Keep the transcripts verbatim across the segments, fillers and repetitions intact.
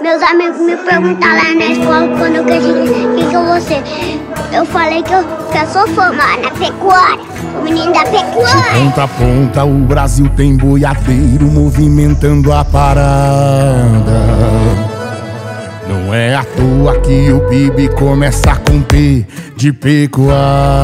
Meus amigos me perguntaram lá na escola quando eu quis quem que eu vou ser. Eu falei que eu, que eu sou formada na pecuária, o menino da pecuária. De ponta a ponta o Brasil tem boiadeiro movimentando a parada. Não é à toa que o P I B começa com P de pecuária.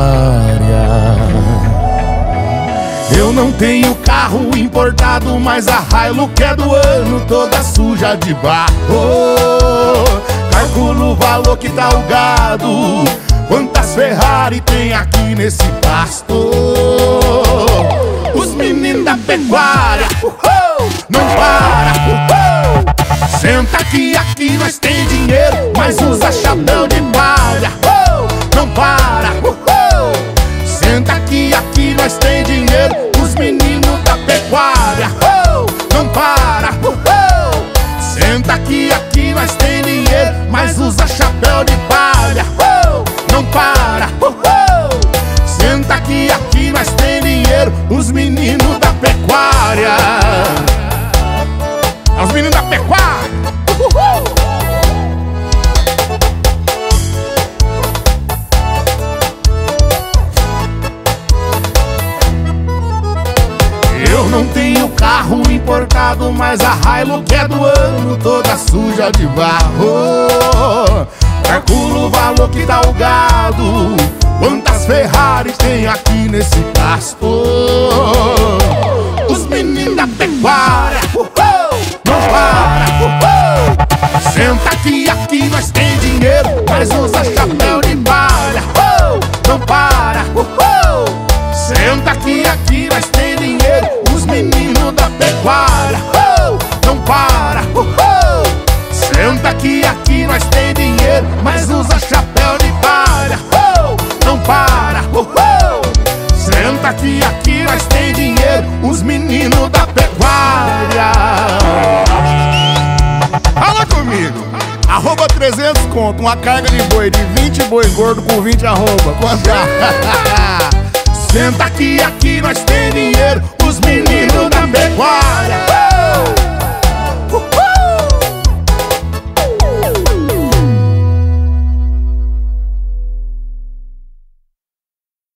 Eu não tenho carro importado, mas a Hilux é do ano, toda suja de barro. Calculo o valor que tá o gado, quantas Ferrari tem aqui nesse pasto. Os meninos da pecuária, uhul, não para, uhul. Senta aqui, aqui nós tem dinheiro, mas usa chapéu de palha, uhul, não para, uhul. Senta aqui, aqui nós tem dinheiro, os meninos da pecuária, uhul, não para, uhul. Senta aqui, aqui nós tem dinheiro, mas usa chapéu de palha, uhul, não para, uhul. Senta aqui, aqui nós tem dinheiro, os meninos da pecuária. Os meninos da pecuária, uhul. Eu não tenho carro importado, mas a Hilux é do ano, toda suja de barro. Calculo o valor que dá o gado, quantas Ferrari tem aqui nesse pasto. Os meninos da pecuária, uhul, não para, uhul. Senta aqui, aqui nós tem dinheiro, mas usa chapéu de palha, uhul, não para, uhul. Senta aqui, aqui nós tem dinheiro, os meninos da pecuária, uhul, não para, uhul. Senta aqui, aqui nós tem dinheiro, mas usa chapéu de palha, uhul, não para, uhul. Senta aqui, aqui nós tem dinheiro, os meninos da pecuária. Fala comigo. Arroba trezentos conto, uma carga de boi de vinte boi gordo com vinte arroba. Quanto é? Senta aqui, aqui nós tem dinheiro, os meninos da pecuária.